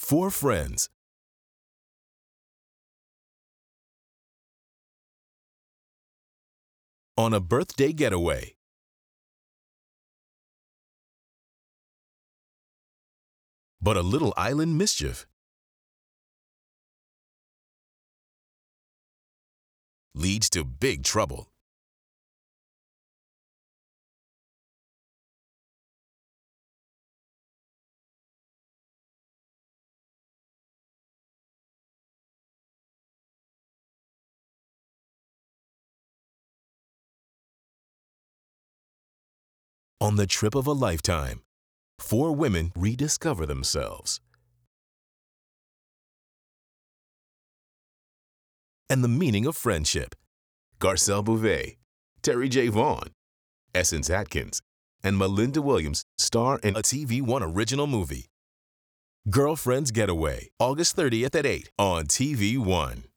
Four friends. On a birthday getaway. But a little island mischief leads to big trouble. On the trip of a lifetime, four women rediscover themselves. And the meaning of friendship. Garcelle Beauvais, Terry J. Vaughn, Essence Atkins, and Melinda Williams star in a TV One original movie. Girlfriend's Getaway, August 30th at 8 on TV One.